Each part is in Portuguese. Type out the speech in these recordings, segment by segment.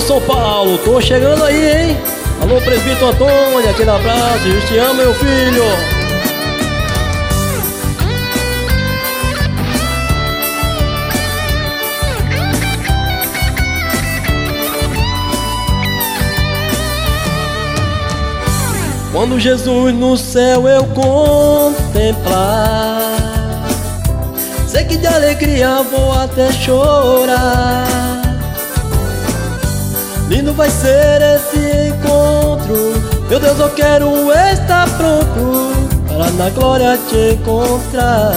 São Paulo, tô chegando aí, hein? Alô, presbítero Antônio, aquele abraço, Deus te ama, meu filho. Quando Jesus no céu eu contemplar, sei que de alegria vou até chorar. Lindo vai ser esse encontro, meu Deus, eu quero estar pronto para na glória te encontrar.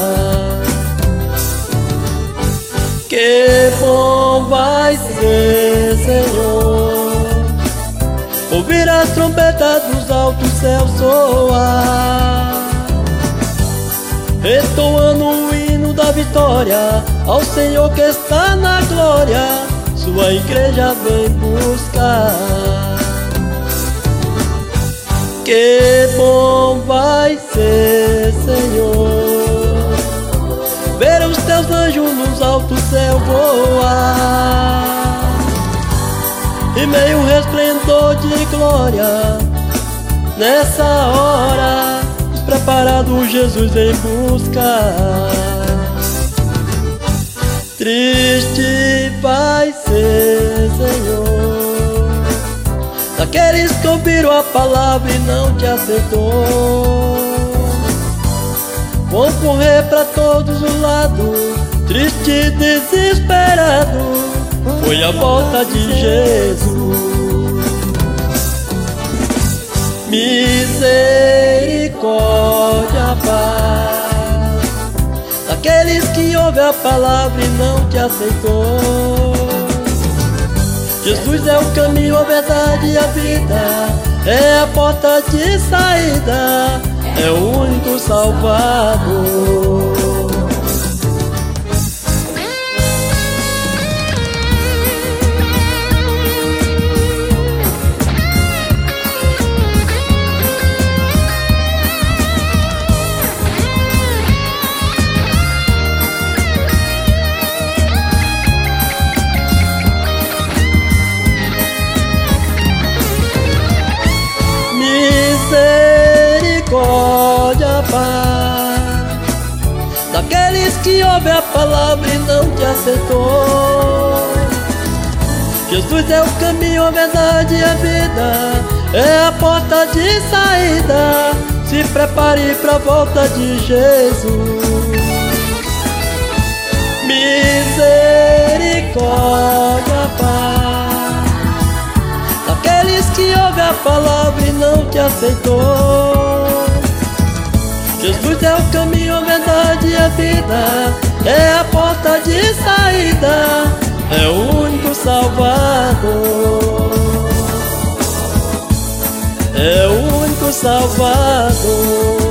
Que bom vai ser, Senhor, ouvir as trombetas dos altos céus soar, entoando o hino da vitória ao Senhor que está na glória, sua igreja vem buscar. Que bom vai ser, Senhor, ver os teus anjos nos altos céus voar, e meio resplendor de glória, nessa hora, preparado Jesus vem buscar. Triste vai ser, Senhor, daqueles que ouviram a palavra e não te aceitou. Vão correr pra todos os lados, triste e desesperado, foi a volta de Jesus. Misericórdia, Pai, daqueles que ouvem a palavra e não te aceitou. Jesus é o caminho, a verdade e a vida, é a porta de saída, é o único Salvador. Misericórdia, Pai, daqueles que ouvem a palavra e não te aceitou. Jesus é o caminho, a verdade e a vida, é a porta de saída, se prepare pra volta de Jesus. Misericórdia, Pai, daqueles que ouvem a palavra e não te aceitou. Jesus é o caminho, a verdade e a vida, é a porta de saída, é o único Salvador, é o único Salvador.